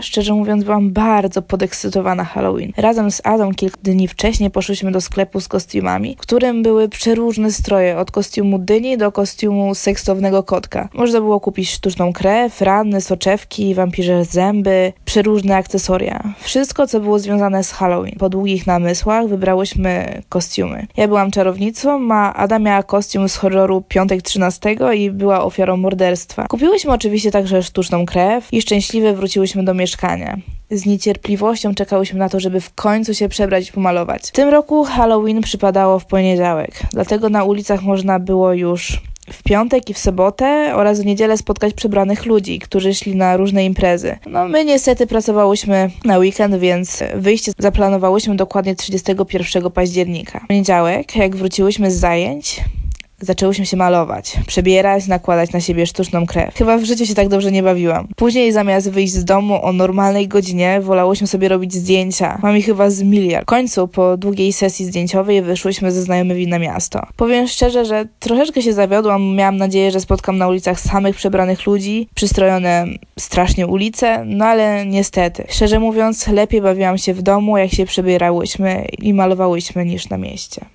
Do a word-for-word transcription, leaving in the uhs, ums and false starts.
Szczerze mówiąc, byłam bardzo podekscytowana Halloween. Razem z Adą kilka dni wcześniej poszłyśmy do sklepu z kostiumami, w którym były przeróżne stroje, od kostiumu dyni do kostiumu seksownego kotka. Można było kupić sztuczną krew, rany, soczewki, wampirze zęby, przeróżne akcesoria. Wszystko, co było związane z Halloween. Po długich namysłach wybrałyśmy kostiumy. Ja byłam czarownicą, a Ada miała kostium z horroru Piątek trzynastego i była ofiarą morderstwa. Kupiłyśmy oczywiście także sztuczną krew i szczęśliwie wróciłyśmy do mieszkania. Z niecierpliwością czekałyśmy na to, żeby w końcu się przebrać i pomalować. W tym roku Halloween przypadało w poniedziałek, dlatego na ulicach można było już w piątek i w sobotę oraz w niedzielę spotkać przebranych ludzi, którzy szli na różne imprezy. No my niestety pracowałyśmy na weekend, więc wyjście zaplanowałyśmy dokładnie trzydziestego pierwszego października. W poniedziałek, jak wróciłyśmy z zajęć, zaczęłyśmy się malować, przebierać, nakładać na siebie sztuczną krew. Chyba w życiu się tak dobrze nie bawiłam. Później zamiast wyjść z domu o normalnej godzinie, wolałyśmy sobie robić zdjęcia. Mam ich chyba z miliard. W końcu, po długiej sesji zdjęciowej, wyszłyśmy ze znajomymi na miasto. Powiem szczerze, że troszeczkę się zawiodłam. Miałam nadzieję, że spotkam na ulicach samych przebranych ludzi, przystrojone strasznie ulice, no ale niestety. Szczerze mówiąc, lepiej bawiłam się w domu, jak się przebierałyśmy i malowałyśmy, niż na mieście.